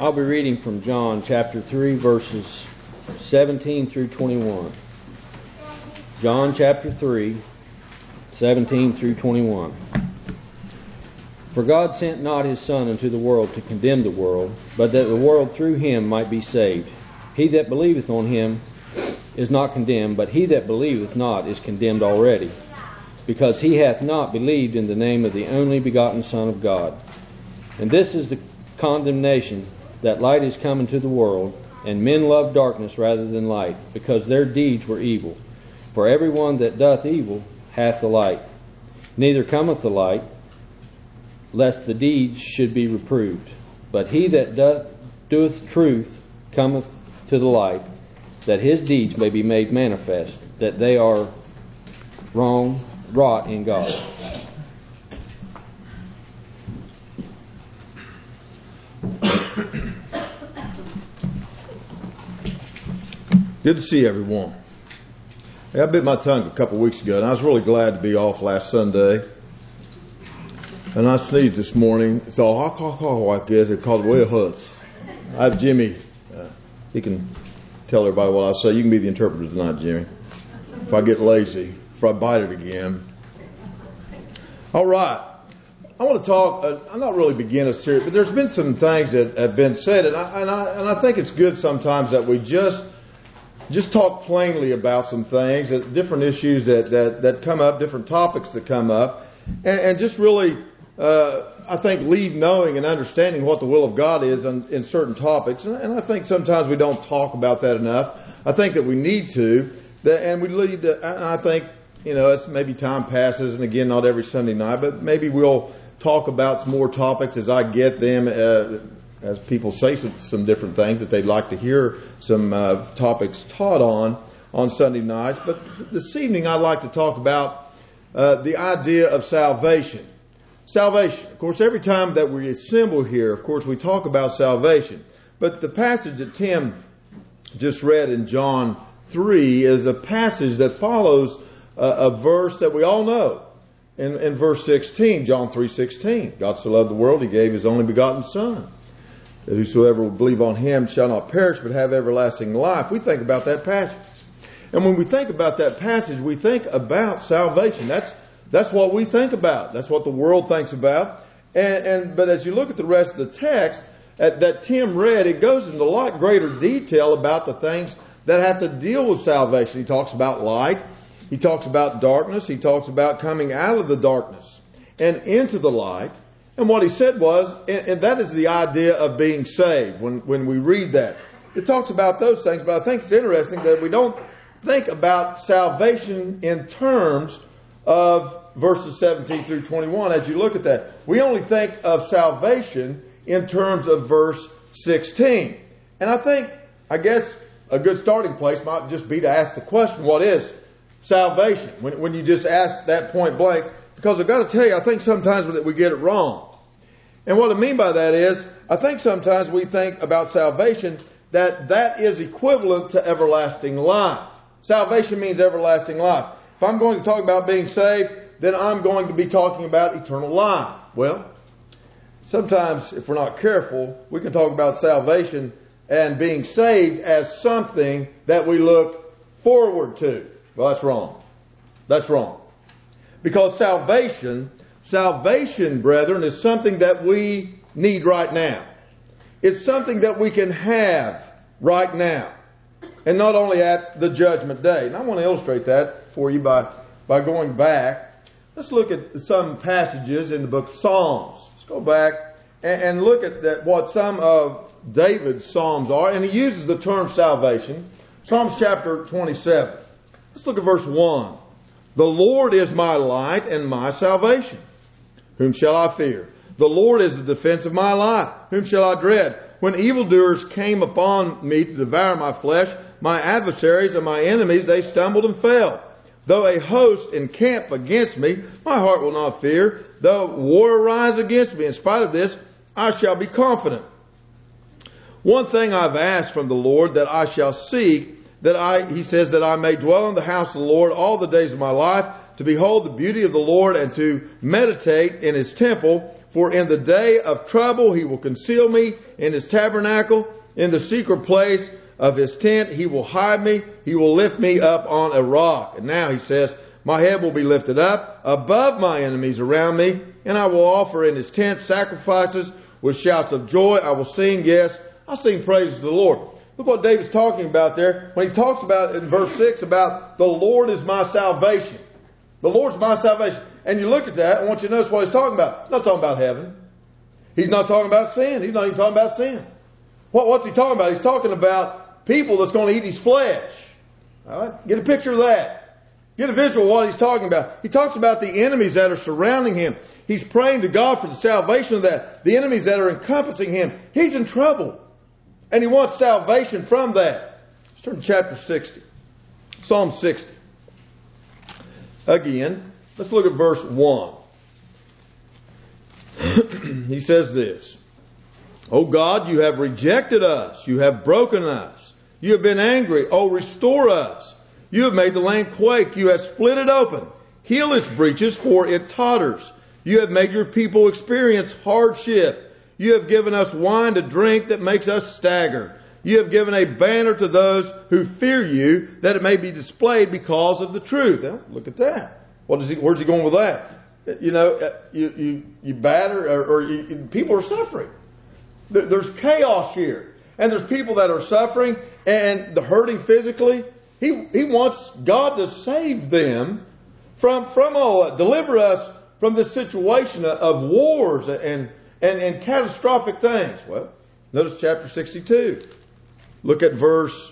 I'll be reading from John chapter 3, verses 17 through 21. John chapter 3, 17 through 21. For God sent not his Son into the world to condemn the world, but that the world through him might be saved. He that believeth on him is not condemned, but he that believeth not is condemned already, because he hath not believed in the name of the only begotten Son of God. And this is the condemnation, that light is come into the world, and men love darkness rather than light, because their deeds were evil. For every one that doth evil hath the light. Neither cometh the light, lest the deeds should be reproved. But he that doeth truth cometh to the light, that his deeds may be made manifest, that they are wrought in God. Good to see everyone. I bit my tongue a couple of weeks ago, and I was really glad to be off last Sunday. And I sneezed this morning. It's all like this. It called the way it hurts. I have Jimmy. He can tell everybody what I say. You can be the interpreter tonight, Jimmy. If I get lazy, if I bite it again. All right. I want to talk. I'm not really begin a series, but there's been some things that have been said, and I think it's good sometimes that we just talk plainly about some things, different issues that come up, different topics that come up, and just really, I think, leave knowing and understanding what the will of God is in certain topics. And I think sometimes we don't talk about that enough. I think that we need to, and we lead to, and I think, as maybe time passes, and again, not every Sunday night, but maybe we'll talk about some more topics as I get them, as people say some different things that they'd like to hear some topics taught on Sunday nights. But this evening I'd like to talk about the idea of salvation. Salvation. Of course, every time that we assemble here, of course, we talk about salvation. But the passage that Tim just read in John 3 is a passage that follows a verse that we all know. In verse 16, John 3:16, God so loved the world, He gave His only begotten Son, that whosoever will believe on Him shall not perish but have everlasting life. We think about that passage. And when we think about that passage, we think about salvation. That's what we think about. That's what the world thinks about. But as you look at the rest of the text that Tim read, it goes into a lot greater detail about the things that have to deal with salvation. He talks about light. He talks about darkness. He talks about coming out of the darkness and into the light. And what he said was, and that is the idea of being saved. When we read that, it talks about those things. But I think it's interesting that we don't think about salvation in terms of verses 17 through 21. As you look at that, we only think of salvation in terms of verse 16. And I guess a good starting place might just be to ask the question, what is salvation? When you just ask that point blank, because I've got to tell you, I think sometimes that we get it wrong. And what I mean by that is, I think sometimes we think about salvation that is equivalent to everlasting life. Salvation means everlasting life. If I'm going to talk about being saved, then I'm going to be talking about eternal life. Well, sometimes if we're not careful, we can talk about salvation and being saved as something that we look forward to. Well, that's wrong. That's wrong. Because salvation, brethren, is something that we need right now. It's something that we can have right now. And not only at the judgment day. And I want to illustrate that for you by going back. Let's look at some passages in the book of Psalms. Let's go back and look at what some of David's Psalms are. And he uses the term salvation. Psalms chapter 27. Let's look at verse 1. The Lord is my light and my salvation. Whom shall I fear? The Lord is the defense of my life. Whom shall I dread? When evildoers came upon me to devour my flesh, my adversaries and my enemies, they stumbled and fell. Though a host encamp against me, my heart will not fear. Though war arise against me, in spite of this, I shall be confident. One thing I've asked from the Lord that I shall seek, he says, that I may dwell in the house of the Lord all the days of my life, to behold the beauty of the Lord and to meditate in His temple. For in the day of trouble he will conceal me in his tabernacle. In the secret place of his tent he will hide me. He will lift me up on a rock. And now he says, my head will be lifted up above my enemies around me. And I will offer in his tent sacrifices with shouts of joy. I will sing, yes, I'll sing praises to the Lord. Look what David's talking about there when he talks about in verse 6 about the Lord is my salvation. The Lord's my salvation. And you look at that, I want you to notice what he's talking about. He's not talking about heaven. He's not talking about sin. He's not even talking about sin. What's he talking about? He's talking about people that's going to eat his flesh. All right? Get a picture of that. Get a visual of what he's talking about. He talks about the enemies that are surrounding him. He's praying to God for the salvation of that. The enemies that are encompassing him. He's in trouble. And he wants salvation from that. Let's turn to chapter 60. Psalm 60. Again, let's look at verse 1. He says this. O God, you have rejected us. You have broken us. You have been angry. Oh, restore us. You have made the land quake. You have split it open. Heal its breaches, for it totters. You have made your people experience hardship. You have given us wine to drink that makes us stagger. You have given a banner to those who fear you, that it may be displayed because of the truth. Now, look at that. Where's he going with that? You know, you batter, people are suffering. There's chaos here. And there's people that are suffering and they're hurting physically. He wants God to save them from all that. Deliver us from this situation of wars and catastrophic things. Well, notice chapter 62. Look at verse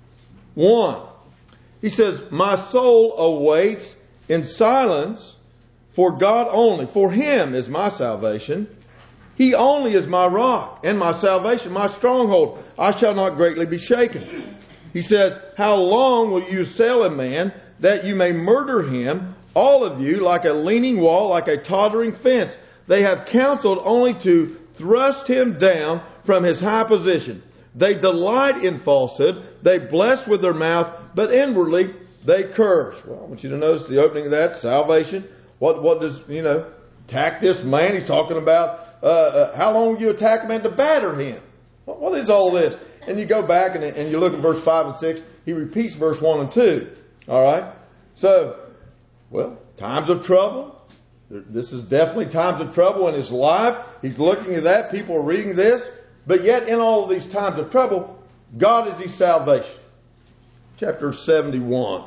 1. He says, my soul awaits in silence for God only. For him is my salvation. He only is my rock and my salvation, my stronghold. I shall not greatly be shaken. He says, how long will you assail a man that you may murder him? All of you, like a leaning wall, like a tottering fence. They have counseled only to thrust him down from his high position. They delight in falsehood. They bless with their mouth, but inwardly they curse. Well, I want you to notice the opening of that, salvation. What does, attack this man? He's talking about how long will you attack a man to batter him? What is all this? And you go back and you look at verse 5 and 6. He repeats verse 1 and 2. All right? So, well, times of trouble. This is definitely times of trouble in his life. He's looking at that. People are reading this. But yet in all of these times of trouble, God is his salvation. Chapter 71.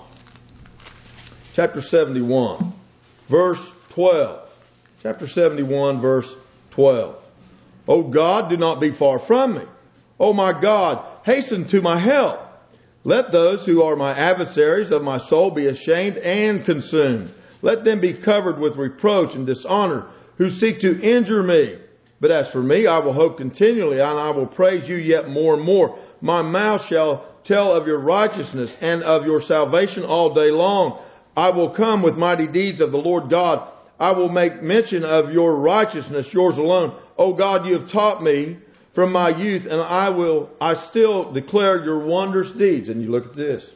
Chapter 71. Verse 12. Chapter 71, verse 12. O God, do not be far from me. O my God, hasten to my help. Let those who are my adversaries of my soul be ashamed and consumed. Let them be covered with reproach and dishonor who seek to injure me. But as for me, I will hope continually, and I will praise you yet more and more. My mouth shall tell of your righteousness and of your salvation all day long. I will come with mighty deeds of the Lord God. I will make mention of your righteousness, yours alone. O God, you have taught me from my youth, and I still declare your wondrous deeds. And you look at this.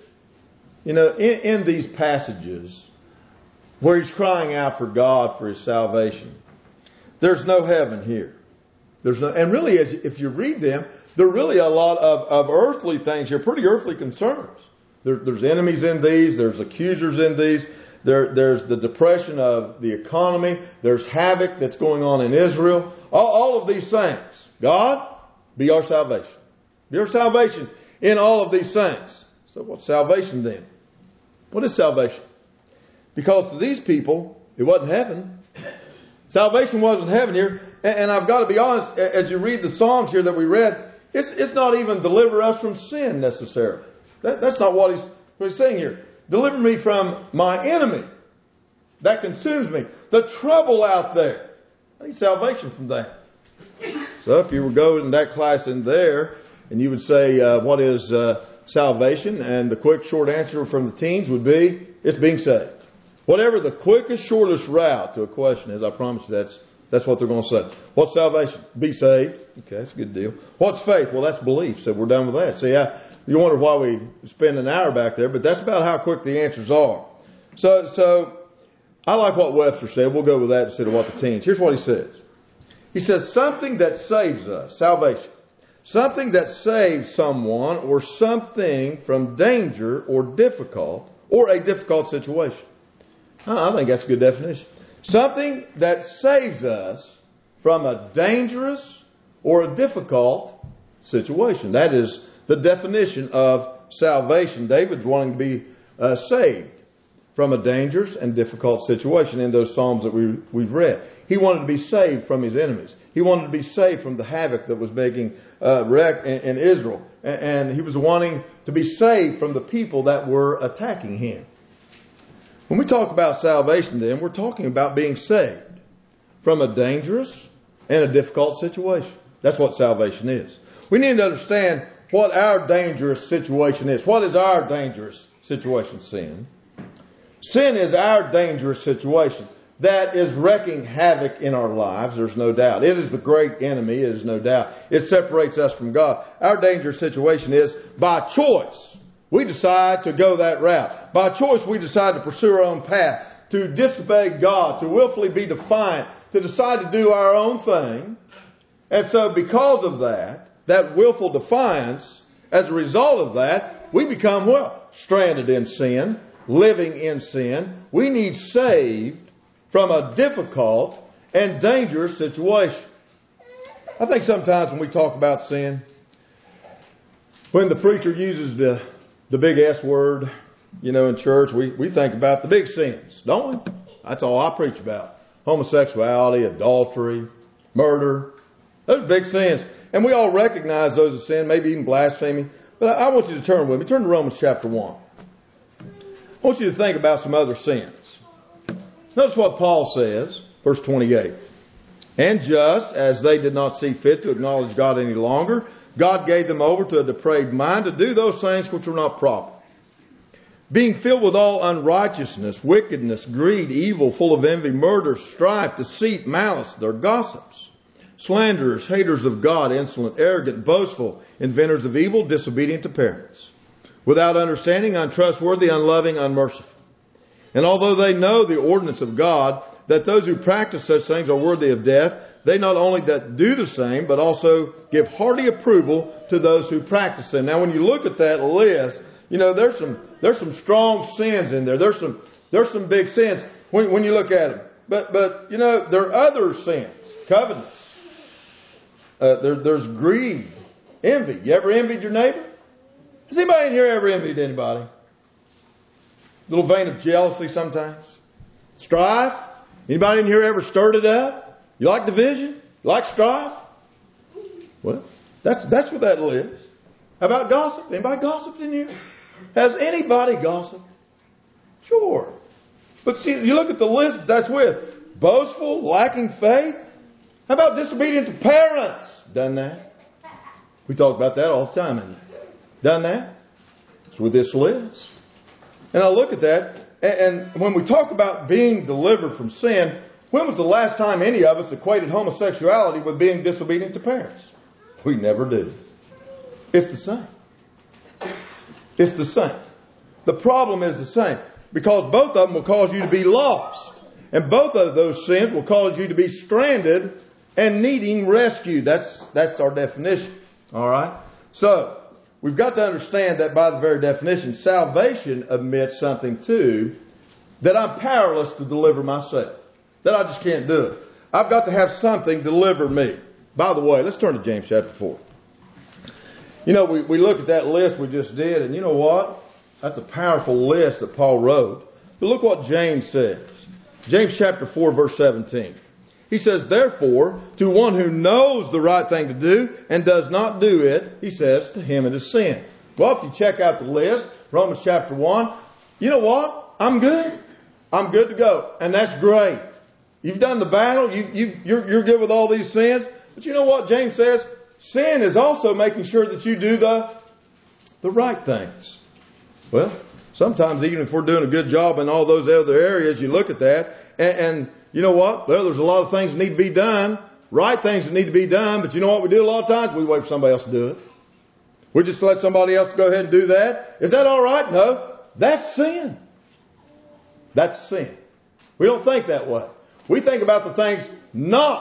In these passages where he's crying out for God for his salvation, there's no heaven here. And really, if you read them, there are really a lot of earthly things here, pretty earthly concerns. There's enemies in these. There's accusers in these. There's the depression of the economy. There's havoc that's going on in Israel. All of these things. God, be our salvation. Be our salvation in all of these things. So what's salvation then? What is salvation? Because to these people, it wasn't heaven. Salvation wasn't heaven here. And I've got to be honest, as you read the Psalms here that we read, it's not even deliver us from sin necessarily. That's not what he's saying here. Deliver me from my enemy. That consumes me. The trouble out there. I need salvation from that. So if you would go in that class in there, and you would say, what is salvation? And the quick, short answer from the teens would be, it's being saved. Whatever the quickest, shortest route to a question is, I promise you that's what they're going to say. What's salvation? Be saved. Okay, that's a good deal. What's faith? Well, that's belief. So we're done with that. See, you wonder why we spend an hour back there, but that's about how quick the answers are. So I like what Webster said. We'll go with that instead of what the teens. Here's what he says. He says something that saves us, salvation. Something that saves someone or something from danger or a difficult situation. I think that's a good definition. Something that saves us from a dangerous or a difficult situation. That is the definition of salvation. David's wanting to be saved from a dangerous and difficult situation in those Psalms that we've read. He wanted to be saved from his enemies. He wanted to be saved from the havoc that was making wreck in Israel. And he was wanting to be saved from the people that were attacking him. When we talk about salvation then, we're talking about being saved from a dangerous and a difficult situation. That's what salvation is. We need to understand what our dangerous situation is. What is our dangerous situation? Sin. Sin is our dangerous situation that is wreaking havoc in our lives, there's no doubt. It is the great enemy, it is no doubt. It separates us from God. Our dangerous situation is by choice. We decide to go that route. By choice, we decide to pursue our own path, to disobey God, to willfully be defiant, to decide to do our own thing. And so because of that willful defiance, as a result of that, we become what? Stranded in sin, living in sin. We need saved from a difficult and dangerous situation. I think sometimes when we talk about sin, when the preacher uses the big S word, in church, we think about the big sins, don't we? That's all I preach about. Homosexuality, adultery, murder. Those are big sins. And we all recognize those as sin, maybe even blasphemy. But I want you to turn with me. Turn to Romans chapter 1. I want you to think about some other sins. Notice what Paul says, verse 28. And just as they did not see fit to acknowledge God any longer, God gave them over to a depraved mind to do those things which were not proper. Being filled with all unrighteousness, wickedness, greed, evil, full of envy, murder, strife, deceit, malice. They're gossips, slanderers, haters of God, insolent, arrogant, boastful, inventors of evil, disobedient to parents. Without understanding, untrustworthy, unloving, unmerciful. And although they know the ordinance of God, that those who practice such things are worthy of death, they not only that do the same, but also give hearty approval to those who practice them. Now, when you look at that list, there's some strong sins in there. There's some big sins when you look at them. But there are other sins, covetousness. There's greed, envy. You ever envied your neighbor? Has anybody in here ever envied anybody? Little vein of jealousy sometimes. Strife. Anybody in here ever stirred it up? You like division? You like strife? Well, that's what that is. How about gossip? Anybody gossiped in here? Has anybody gossiped? Sure. But see, you look at the list that's with. Boastful, lacking faith. How about disobedient to parents? Done that. We talk about that all the time, haven't we? Done that. It's with this list. And I look at that, and when we talk about being delivered from sin, when was the last time any of us equated homosexuality with being disobedient to parents? We never do. It's the same. It's the same. The problem is the same. Because both of them will cause you to be lost. And both of those sins will cause you to be stranded and needing rescue. That's our definition. All right? So, we've got to understand that by the very definition, salvation admits something too, that I'm powerless to deliver myself. That I just can't do it. I've got to have something deliver me. By the way, let's turn to James chapter 4. We look at that list we just did, and you know what? That's a powerful list that Paul wrote. But look what James says. James chapter 4, verse 17. He says, therefore, to one who knows the right thing to do and does not do it, he says, to him it is sin. Well, if you check out the list, Romans chapter 1, you know what? I'm good. I'm good to go. And that's great. You've done the battle. You're good with all these sins. But you know what James says? Sin is also making sure that you do the right things. Well, sometimes even if we're doing a good job in all those other areas, you look at that and you know what? Well, there's a lot of things that need to be done, right things that need to be done, but you know what we do a lot of times? We wait for somebody else to do it. We just let somebody else go ahead and do that. Is that all right? No. That's sin. That's sin. We don't think that way. We think about the things not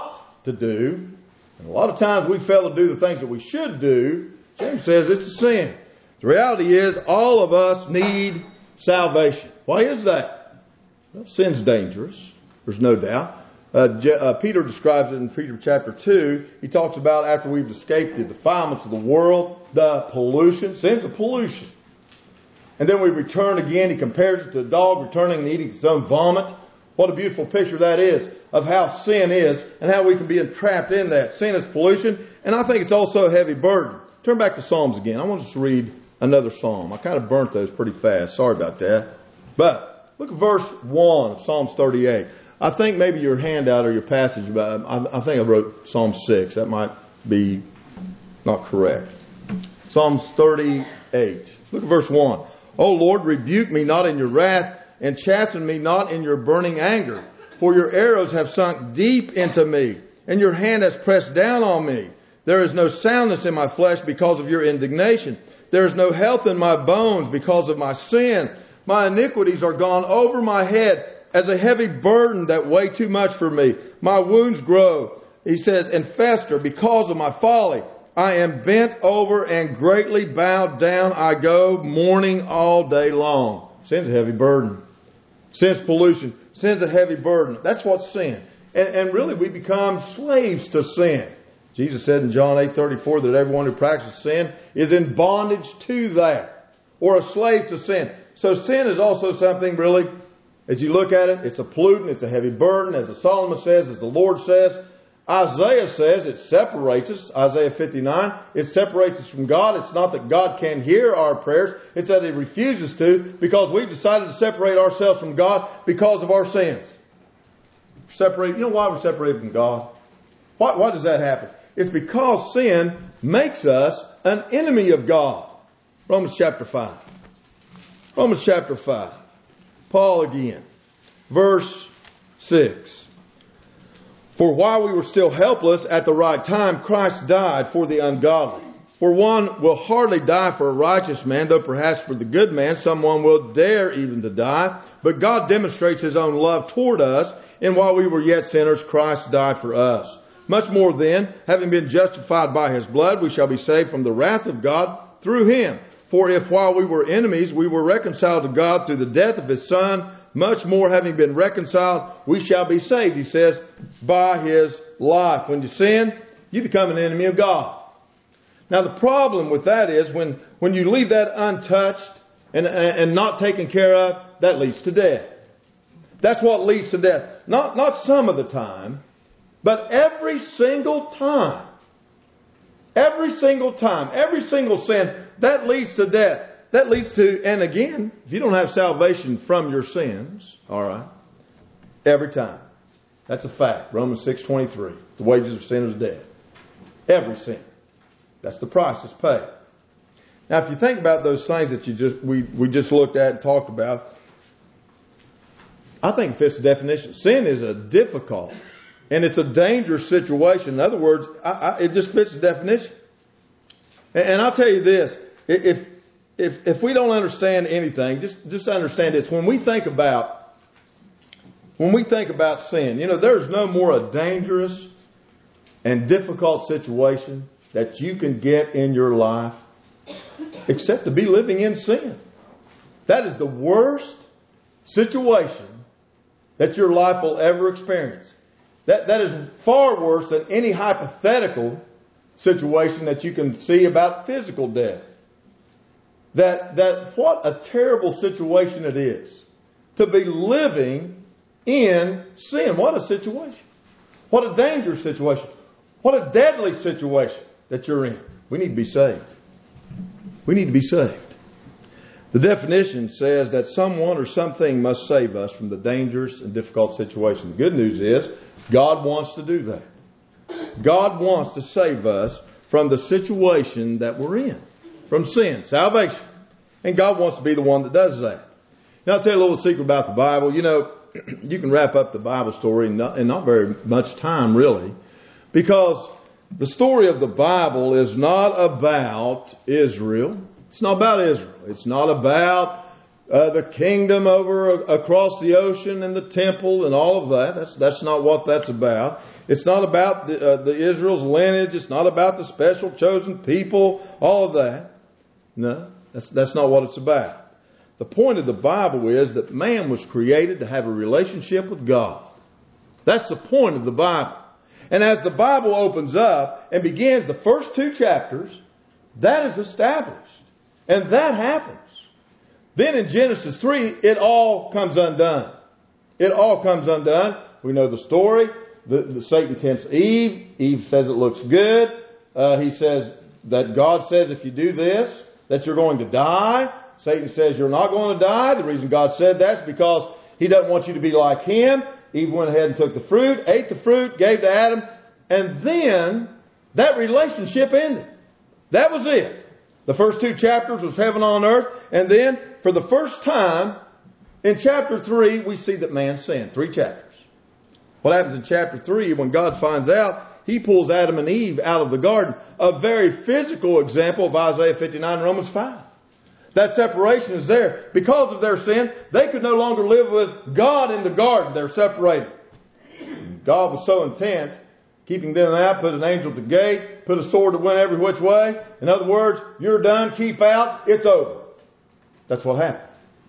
to do. And a lot of times we fail to do the things that we should do. James says it's a sin. The reality is all of us need salvation. Why is that? Well, sin's dangerous. There's no doubt. Peter describes it in Peter chapter 2. He talks about after we've escaped the defilements of the world, the pollution. Sin's a pollution. And then we return again. He compares it to a dog returning and eating its own vomit. What a beautiful picture that is of how sin is and how we can be entrapped in that. Sin is pollution, and I think it's also a heavy burden. Turn back to Psalms again. I want to just read another psalm. I kind of burnt those pretty fast. Sorry about that. But look at verse 1 of Psalms 38. I think maybe your handout or your passage, I think I wrote Psalm 6. That might be not correct. Psalms 38. Look at verse 1. O Lord, rebuke me not in your wrath, and chasten me not in your burning anger. For your arrows have sunk deep into me, and your hand has pressed down on me. There is no soundness in my flesh because of your indignation. There is no health in my bones because of my sin. My iniquities are gone over my head as a heavy burden that weigh too much for me. My wounds grow, he says, and fester because of my folly. I am bent over and greatly bowed down. I go mourning all day long. Sin's a heavy burden. Sin's pollution. Sin's a heavy burden. That's what's sin. And really we become slaves to sin. Jesus said in John 8:34 that everyone who practices sin is in bondage to that, or a slave to sin. So sin is also something really, as you look at it, it's a pollutant, it's a heavy burden, as the Solomon says, as the Lord says. Isaiah says it separates us. Isaiah 59, it separates us from God. It's not that God can't hear our prayers. It's that He refuses to because we've decided to separate ourselves from God because of our sins. You know why we're separated from God? Why does that happen? It's because sin makes us an enemy of God. Romans chapter 5. Romans chapter 5. Paul again. Verse 6. For while we were still helpless, at the right time, Christ died for the ungodly. For one will hardly die for a righteous man, though perhaps for the good man someone will dare even to die. But God demonstrates His own love toward us, and while we were yet sinners, Christ died for us. Much more then, having been justified by His blood, we shall be saved from the wrath of God through Him. For if while we were enemies, we were reconciled to God through the death of His Son, much more having been reconciled, we shall be saved, he says, by His life. When you sin, you become an enemy of God. Now the problem with that is when you leave that untouched and not taken care of, that leads to death. That's what leads to death. Not some of the time, but every single time. Every single time. Every single sin, that leads to death. That leads to, and again, if you don't have salvation from your sins, all right, every time. That's a fact. Romans 6:23. The wages of sin is death. Every sin. That's the price that's paid. Now, if you think about those things that we just looked at and talked about, I think it fits the definition. Sin is a difficult and it's a dangerous situation. In other words, it just fits the definition. And I'll tell you this: if we don't understand anything, just understand this. When we think about sin, there's no more a dangerous and difficult situation that you can get in your life except to be living in sin. That is the worst situation that your life will ever experience. That is far worse than any hypothetical situation that you can see about physical death. That what a terrible situation it is to be living in sin. What a situation. What a dangerous situation. What a deadly situation that you're in. We need to be saved. We need to be saved. The definition says that someone or something must save us from the dangerous and difficult situation. The good news is God wants to do that. God wants to save us from the situation that we're in. From sin, salvation. And God wants to be the one that does that. Now I'll tell you a little secret about the Bible. You can wrap up the Bible story in not very much time, really. Because the story of the Bible is not about Israel. It's not about Israel. It's not about the kingdom across the ocean and the temple and all of that. That's not what that's about. It's not about the Israel's lineage. It's not about the special chosen people, all of that. No, that's not what it's about. The point of the Bible is that man was created to have a relationship with God. That's the point of the Bible. And as the Bible opens up and begins the first 2 chapters, that is established. And that happens. Then in Genesis 3, it all comes undone. It all comes undone. We know the story. The Satan tempts Eve. Eve says it looks good. He says that God says if you do this, that you're going to die. Satan says you're not going to die. The reason God said that is because He doesn't want you to be like Him. Eve went ahead and took the fruit, ate the fruit, gave to Adam, and then that relationship ended. That was it. The first 2 chapters was heaven on earth, and then for the first time in chapter 3 we see that man sinned. 3 chapters. What happens in chapter 3 when God finds out? He pulls Adam and Eve out of the garden. A very physical example of Isaiah 59 and Romans 5. That separation is there. Because of their sin, they could no longer live with God in the garden. They're separated. God was so intent, keeping them out, put an angel at the gate, put a sword that went every which way. In other words, you're done, keep out, it's over. That's what happened.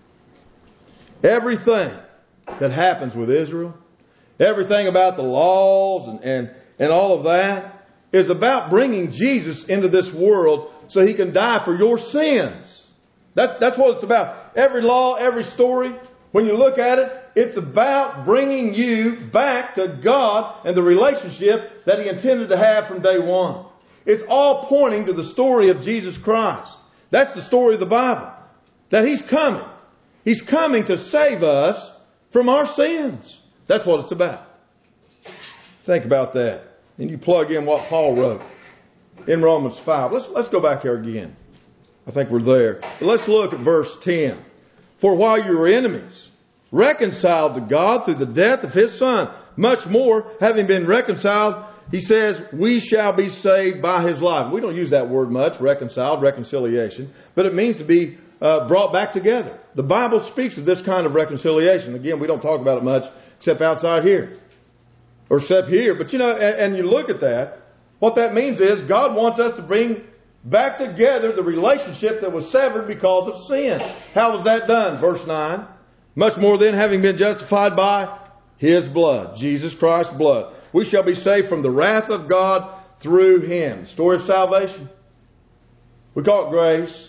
Everything that happens with Israel, everything about the laws and all of that is about bringing Jesus into this world so He can die for your sins. That's what it's about. Every law, every story, when you look at it, it's about bringing you back to God and the relationship that He intended to have from day one. It's all pointing to the story of Jesus Christ. That's the story of the Bible. That He's coming. He's coming to save us from our sins. That's what it's about. Think about that. And you plug in what Paul wrote in Romans 5. Let's go back there again. I think we're there. But let's look at verse 10. For while you were enemies, reconciled to God through the death of His Son, much more, having been reconciled, he says, we shall be saved by His life. We don't use that word much, reconciled, reconciliation, but it means to be brought back together. The Bible speaks of this kind of reconciliation. Again, we don't talk about it much except outside here. Or except here. But and you look at that, what that means is God wants us to bring back together the relationship that was severed because of sin. How was that done? Verse 9. Much more then, having been justified by His blood, Jesus Christ's blood, we shall be saved from the wrath of God through Him. The story of salvation. We call it grace.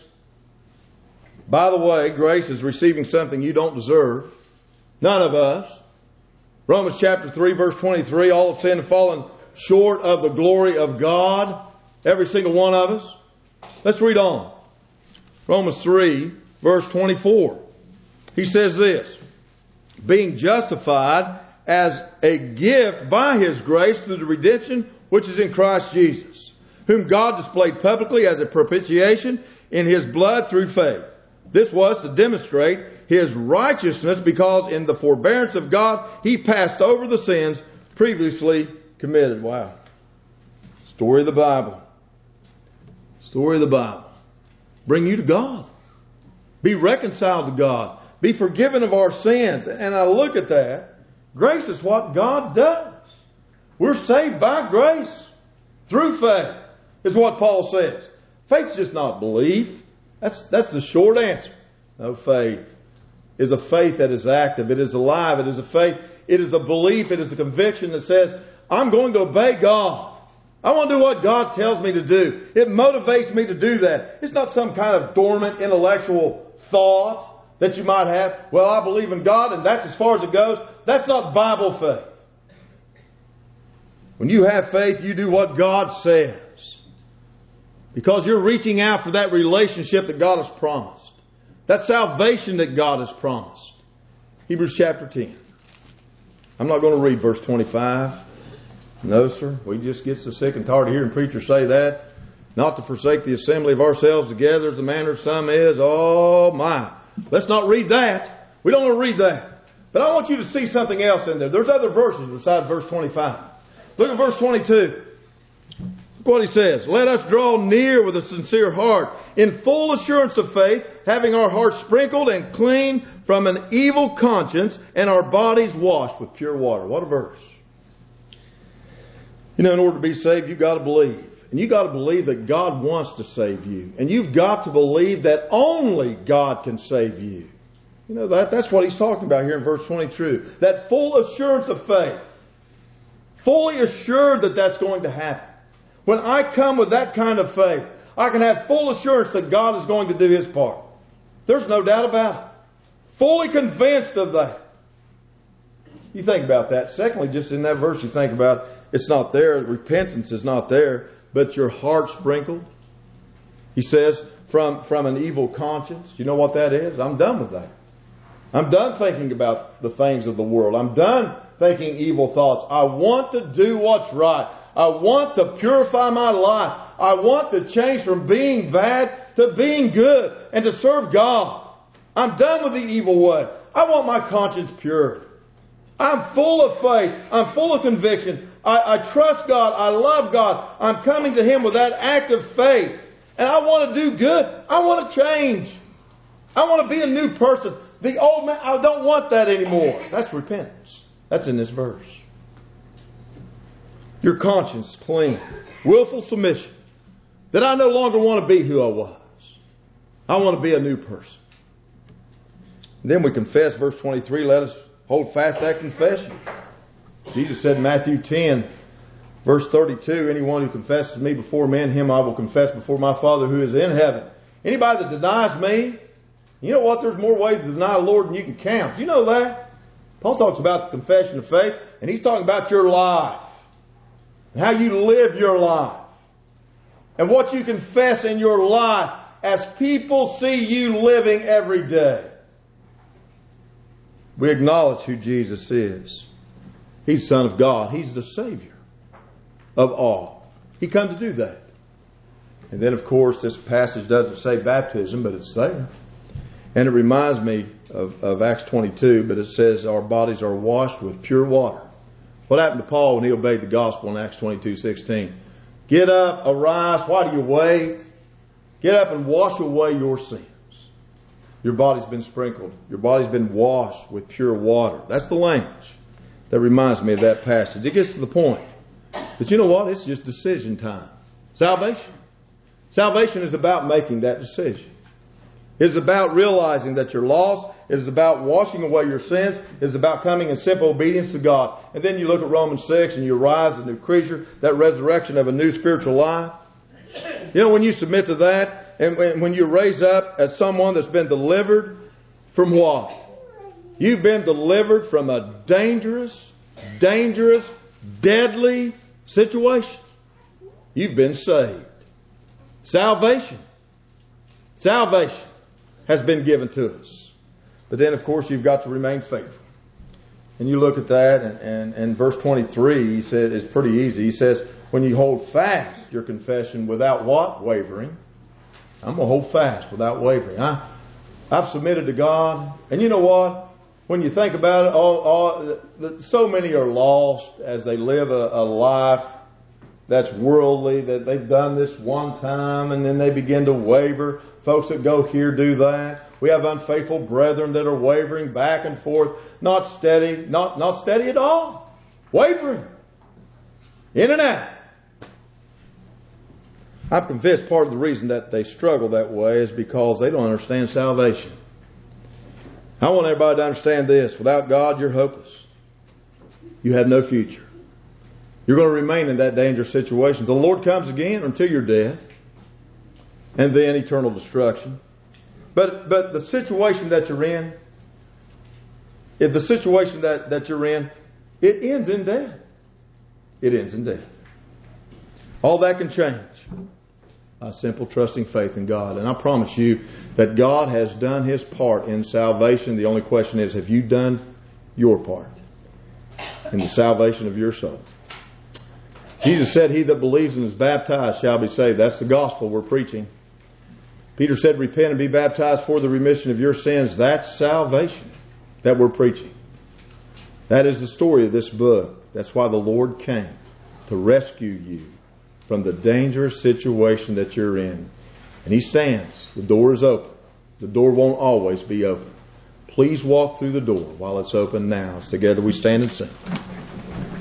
By the way, grace is receiving something you don't deserve. None of us. Romans chapter 3 verse 23, all have sinned and fallen short of the glory of God. Every single one of us. Let's read on. Romans 3 verse 24. He says this, being justified as a gift by His grace through the redemption which is in Christ Jesus, whom God displayed publicly as a propitiation in His blood through faith. This was to demonstrate His righteousness because in the forbearance of God He passed over the sins previously committed. Wow. Story of the Bible. Story of the Bible. Bring you to God. Be reconciled to God. Be forgiven of our sins. And I look at that. Grace is what God does. We're saved by grace. Through faith. Is what Paul says. Faith's just not belief. That's the short answer. No, faith is a faith that is active. It is alive. It is a faith. It is a belief. It is a conviction that says, I'm going to obey God. I want to do what God tells me to do. It motivates me to do that. It's not some kind of dormant intellectual thought that you might have. Well, I believe in God and that's as far as it goes. That's not Bible faith. When you have faith, you do what God says. Because you're reaching out for that relationship that God has promised. That salvation that God has promised. Hebrews chapter 10. I'm not going to read verse 25. No, sir. We just get so sick and tired of hearing preachers say that. Not to forsake the assembly of ourselves together as the manner of some is. Oh my. Let's not read that. We don't want to read that. But I want you to see something else in there. There's other verses besides verse 25. Look at verse 22. Look what he says. Let us draw near with a sincere heart, in full assurance of faith, having our hearts sprinkled and clean from an evil conscience, and our bodies washed with pure water. What a verse. You know, in order to be saved, you've got to believe. And you've got to believe that God wants to save you. And you've got to believe that only God can save you. You know, that's what he's talking about here in verse 22. That full assurance of faith. Fully assured that that's going to happen. When I come with that kind of faith, I can have full assurance that God is going to do His part. There's no doubt about it. Fully convinced of that. You think about that. Secondly, just in that verse, you think about it's not there. Repentance is not there, but your heart sprinkled. He says, from an evil conscience. You know what that is? I'm done with that. I'm done thinking about the things of the world. I'm done thinking evil thoughts. I want to do what's right. I want to purify my life. I want to change from being bad to being good and to serve God. I'm done with the evil way. I want my conscience pure. I'm full of faith. I'm full of conviction. I trust God. I love God. I'm coming to Him with that act of faith. And I want to do good. I want to change. I want to be a new person. The old man, I don't want that anymore. That's repentance. That's in this verse. Your conscience clean. Willful submission. That I no longer want to be who I was. I want to be a new person. And then we confess, verse 23, let us hold fast that confession. Jesus said in Matthew 10, verse 32, anyone who confesses me before men, him I will confess before my Father who is in heaven. Anybody that denies me, you know what? There's more ways to deny the Lord than you can count. Do you know that? Paul talks about the confession of faith, and he's talking about your life. And how you live your life. And what you confess in your life as people see you living every day. We acknowledge who Jesus is. He's Son of God. He's the Savior of all. He come to do that. And then, of course, this passage doesn't say baptism, but it's there. And it reminds me of Acts 22, but it says our bodies are washed with pure water. What happened to Paul when he obeyed the gospel in Acts 22:16? Get up, arise, why do you wait? Get up and wash away your sins. Your body's been sprinkled. Your body's been washed with pure water. That's the language that reminds me of that passage. It gets to the point that, you know what? It's just decision time. Salvation. Salvation is about making that decision. It is about realizing that you're lost. It is about washing away your sins. It is about coming in simple obedience to God. And then you look at Romans 6 and you rise a new creature, that resurrection of a new spiritual life. You know, when you submit to that, and when you raise up as someone that's been delivered from what? You've been delivered from a dangerous, deadly situation. You've been saved. Salvation has been given to us. But then, of course, you've got to remain faithful. And you look at that, and verse 23, he said, it's pretty easy. He says, when you hold fast your confession without what? Wavering. I'm going to hold fast without wavering. I've submitted to God. And you know what? When you think about it, so many are lost as they live a life that's worldly, that they've done this one time and then they begin to waver. Folks that go here do that. We have unfaithful brethren that are wavering back and forth, not steady, not steady at all. Wavering. In and out. I'm convinced part of the reason that they struggle that way is because they don't understand salvation. I want everybody to understand this. Without God, you're hopeless. You have no future. You're going to remain in that dangerous situation. The Lord comes again until your death. And then eternal destruction. But the situation that you're in, if the situation that you're in, it ends in death. It ends in death. All that can change. A simple trusting faith in God. And I promise you that God has done His part in salvation. The only question is, have you done your part in the salvation of your soul? Jesus said, he that believes and is baptized shall be saved. That's the gospel we're preaching. Peter said, repent and be baptized for the remission of your sins. That's salvation that we're preaching. That is the story of this book. That's why the Lord came, to rescue you from the dangerous situation that you're in. And He stands. The door is open. The door won't always be open. Please walk through the door while it's open now. As together we stand and sing.